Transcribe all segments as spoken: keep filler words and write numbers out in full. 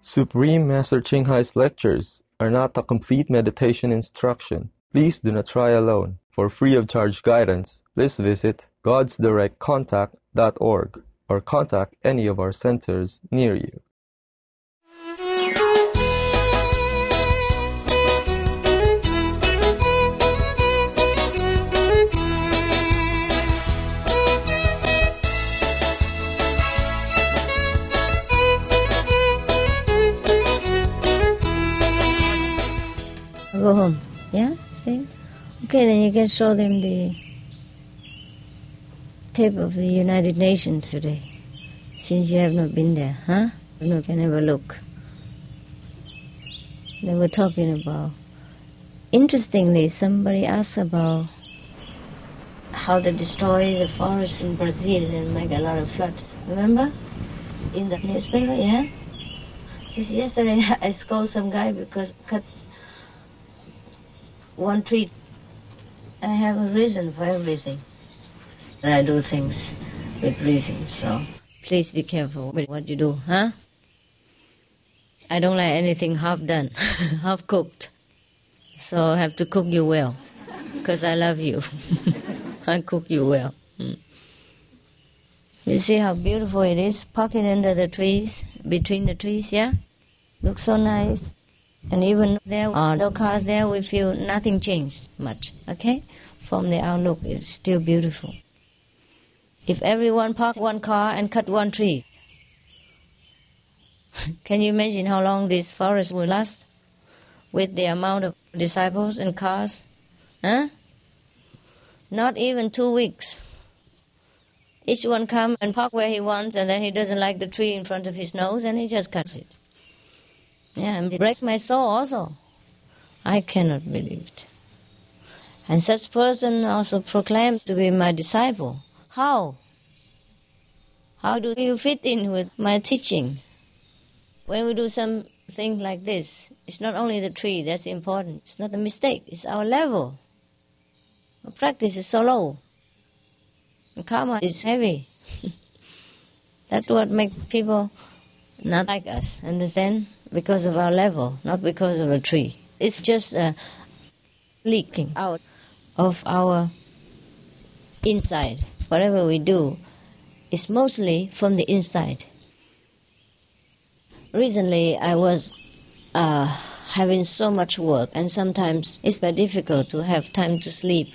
Supreme Master Ching Hai's lectures are not a complete meditation instruction. Please do not try alone. For free of charge guidance, please visit gods direct contact dot org or contact any of our centers near you. Go home, yeah? See? Okay, then you can show them the tape of the United Nations today, since you have not been there, huh? You can have a look. They were talking about, interestingly, somebody asked about how they destroy the forests in Brazil and make a lot of floods. Remember? In the newspaper, yeah? Just yesterday I scolded some guy because cut one tree. I have a reason for everything. I do things with reason, so please be careful with what you do, huh? I don't like anything half done, half cooked. So I have to cook you well, because I love you. I cook you well. Mm. You see how beautiful it is, pocket under the trees, between the trees, yeah? Looks so nice. And even there are no cars there, we feel nothing changed much, okay? From the outlook, it's still beautiful. If everyone park one car and cut one tree, can you imagine how long this forest will last with the amount of disciples and cars? Huh? Not even two weeks. Each one comes and park where he wants, and then he doesn't like the tree in front of his nose, and he just cuts it. Yeah, and it breaks my soul also. I cannot believe it. And such person also proclaims to be my disciple. How? How do you fit in with my teaching? When we do something like this, it's not only the tree that's important. It's not a mistake. It's our level. Our practice is so low. And karma is heavy. That's what makes people not like us, understand? Because of our level, not because of the tree. It's just uh, leaking out of our inside. Whatever we do is mostly from the inside. Recently, I was uh, having so much work, and sometimes it's very difficult to have time to sleep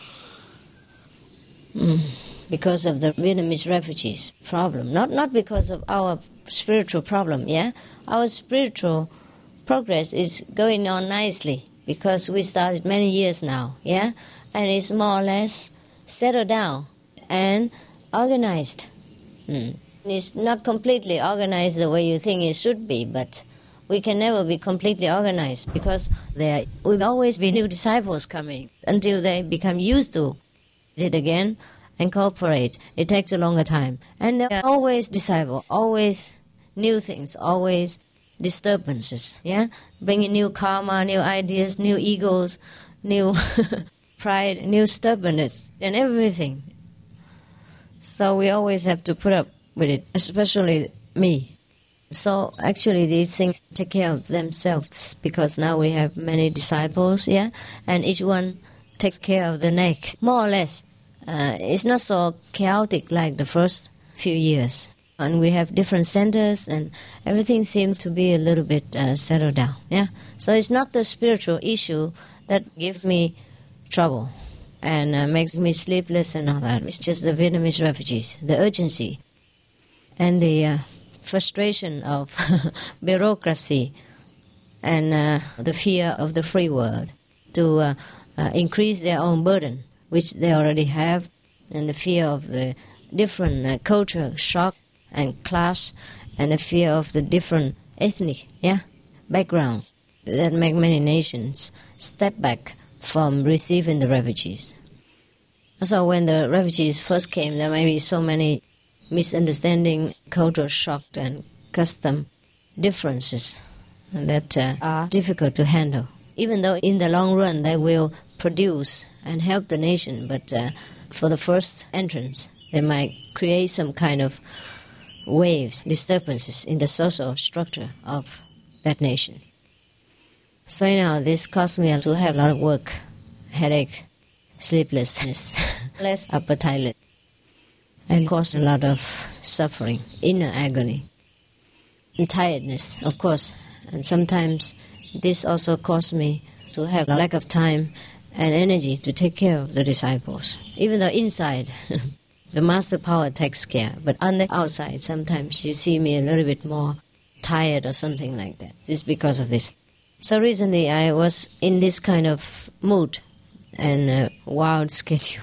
mm, because of the Vietnamese refugees problem. Not not because of our spiritual problem, yeah? Our spiritual progress is going on nicely because we started many years now, yeah? And it's more or less settled down and organized. Mm. It's not completely organized the way you think it should be, but we can never be completely organized because there will always be new disciples coming until they become used to it again and cooperate. It takes a longer time. And there are always disciples, always new things, always disturbances, yeah? Bringing new karma, new ideas, new egos, new pride, new stubbornness, and everything. So we always have to put up with it, especially me. So actually these things take care of themselves because now we have many disciples, yeah? And each one takes care of the next, more or less. Uh, it's not so chaotic like the first few years. And we have different centers, and everything seems to be a little bit uh, settled down. Yeah, so it's not the spiritual issue that gives me trouble and uh, makes me sleepless and all that. It's just the Vietnamese refugees, the urgency, and the uh, frustration of bureaucracy, and uh, the fear of the free world to uh, uh, increase their own burden, which they already have, and the fear of the different uh, culture shock and class, and the fear of the different ethnic yeah, backgrounds that make many nations step back from receiving the refugees. So when the refugees first came, there may be so many misunderstandings, cultural shock, and custom differences that uh, are difficult to handle. Even though in the long run they will produce and help the nation, but uh, for the first entrance, they might create some kind of waves, disturbances in the social structure of that nation. So now this caused me to have a lot of work, headache, sleeplessness, less appetite, and caused a lot of suffering, inner agony, and tiredness, of course. And sometimes this also caused me to have a lack of time and energy to take care of the disciples. Even though inside, the master power takes care, but on the outside, sometimes you see me a little bit more tired or something like that. It's because of this. So recently I was in this kind of mood and a wild schedule.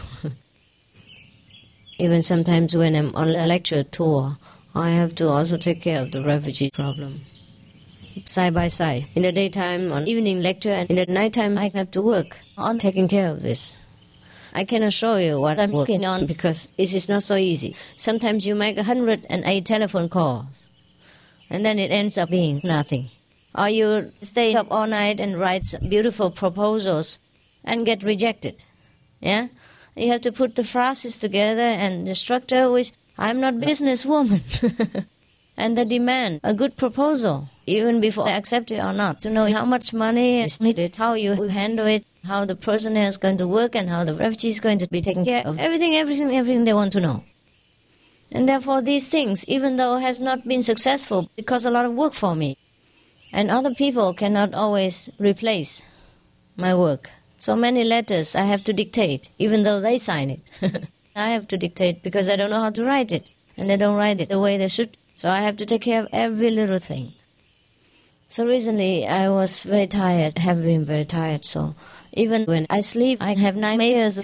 Even sometimes when I'm on a lecture tour, I have to also take care of the refugee problem. Side by side. In the daytime, on evening lecture, and in the nighttime, I have to work on taking care of this. I cannot show you what I'm working on because this is not so easy. Sometimes you make one hundred eight telephone calls, and then it ends up being nothing. Or you stay up all night and write beautiful proposals and get rejected. Yeah? You have to put the phrases together and the structure which, I'm not businesswoman. And the demand, a good proposal, even before I accept it or not, to know how much money is needed, how you handle it, how the personnel is going to work, and how the refugee is going to be taken care of. Everything, everything, everything they want to know. And therefore these things, even though has not been successful, it costs a lot of work for me. And other people cannot always replace my work. So many letters I have to dictate, even though they sign it. I have to dictate because I don't know how to write it, and they don't write it the way they should. So I have to take care of every little thing. So recently I was very tired, have been very tired. So even when I sleep, I have nightmares.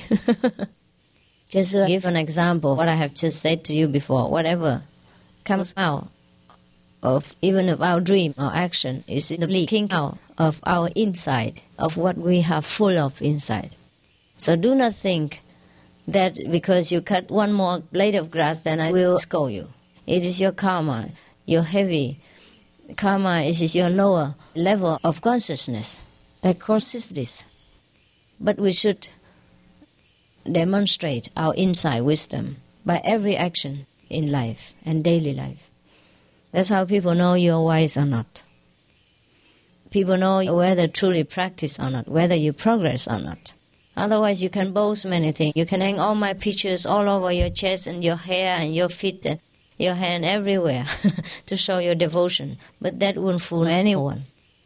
Just to give an example, what I have just said to you before, whatever comes out of even of our dream or action is the leaking out of our inside, of what we have full of inside. So do not think that because you cut one more blade of grass, then I will scold you. It is your karma, your heavy karma. It is your lower level of consciousness that causes this. But we should demonstrate our inside wisdom by every action in life and daily life. That's how people know you're wise or not. People know whether truly practice or not, whether you progress or not. Otherwise, you can boast many things. You can hang all my pictures all over your chest and your hair and your feet and your hand everywhere to show your devotion. But that won't fool anyone.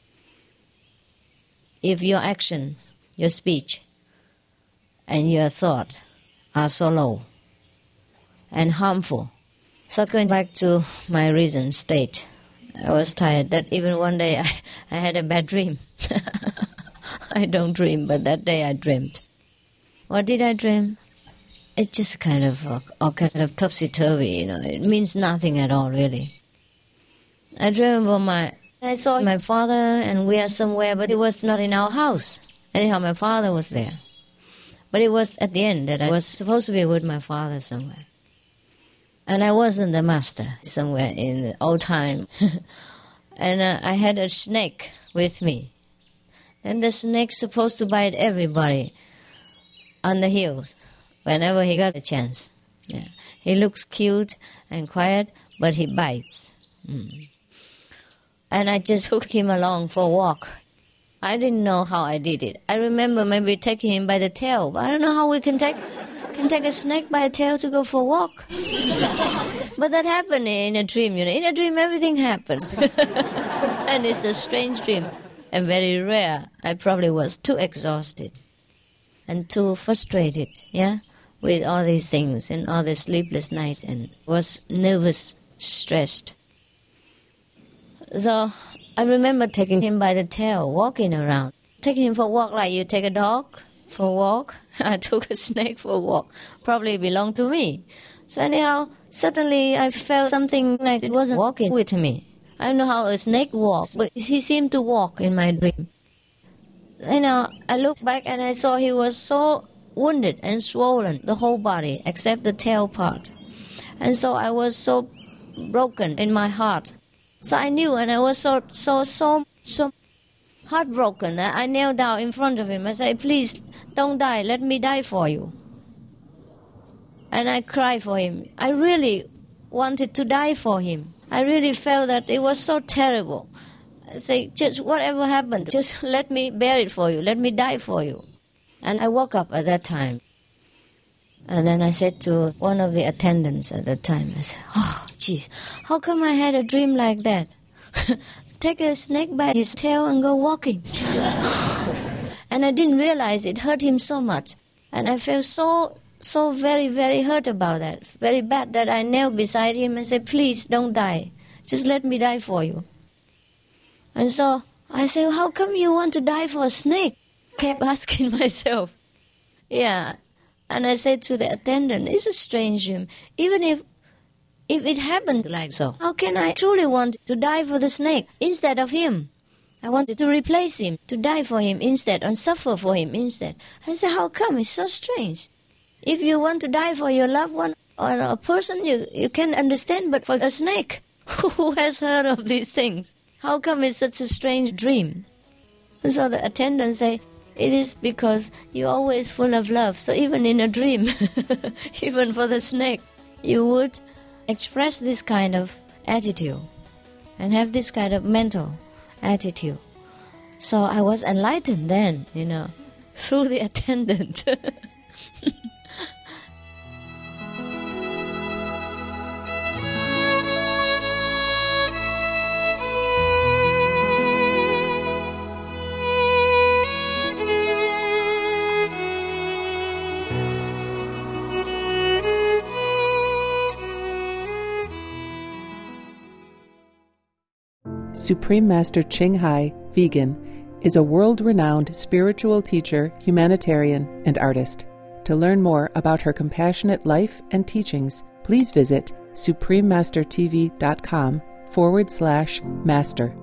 If your actions, your speech, and your thought are so low and harmful. So going back to my recent state, I was tired that even one day I, I had a bad dream. I don't dream, but that day I dreamed. What did I dream? It's just kind of uh, all kind of topsy-turvy, you know. It means nothing at all, really. I dreamed about my... I saw my father and we are somewhere, but it was not in our house. Anyhow, my father was there. But it was at the end that I was supposed to be with my father somewhere. And I wasn't the master somewhere in the old time. And uh, I had a snake with me. And the snake's supposed to bite everybody on the heels whenever he got a chance. Yeah. He looks cute and quiet, but he bites. Mm. And I just took him along for a walk. I didn't know how I did it. I remember maybe taking him by the tail, but I don't know how we can take can take a snake by a tail to go for a walk. But that happened in a dream, you know. In a dream, everything happens. And it's a strange dream and very rare. I probably was too exhausted and too frustrated, yeah, with all these things and all the sleepless nights and was nervous, stressed. So I remember taking him by the tail, walking around. Taking him for a walk like you take a dog for a walk. I took a snake for a walk. Probably belonged to me. So anyhow, suddenly I felt something like it wasn't walking with me. I don't know how a snake walks, but he seemed to walk in my dream. You know, I looked back and I saw he was so wounded and swollen, the whole body, except the tail part. And so I was so broken in my heart. So I knew, and I was so, so, so, so heartbroken that I knelt down in front of him. I said, please, don't die. Let me die for you. And I cried for him. I really wanted to die for him. I really felt that it was so terrible I say, just whatever happened, just let me bear it for you. Let me die for you. And I woke up at that time. And then I said to one of the attendants at that time, I said, oh, geez, how come I had a dream like that? Take a snake by his tail and go walking. And I didn't realize it hurt him so much. And I felt so, so very, very hurt about that. Very bad that I knelt beside him and said, please don't die. Just let me die for you. And so I said, how come you want to die for a snake? Kept asking myself. Yeah. And I said to the attendant, it's a strange dream. Even if if it happened like so, how can I truly want to die for the snake instead of him? I wanted to replace him, to die for him instead, and suffer for him instead. I said, how come? It's so strange. If you want to die for your loved one or a person, you, you can understand, but for a snake, who has heard of these things? How come it's such a strange dream? And so the attendant say, it is because you're always full of love. So even in a dream, even for the snake, you would express this kind of attitude and have this kind of mental attitude. So I was enlightened then, you know, through the attendant. Supreme Master Ching Hai, vegan, is a world-renowned spiritual teacher, humanitarian, and artist. To learn more about her compassionate life and teachings, please visit suprememastertv.com forward slash master.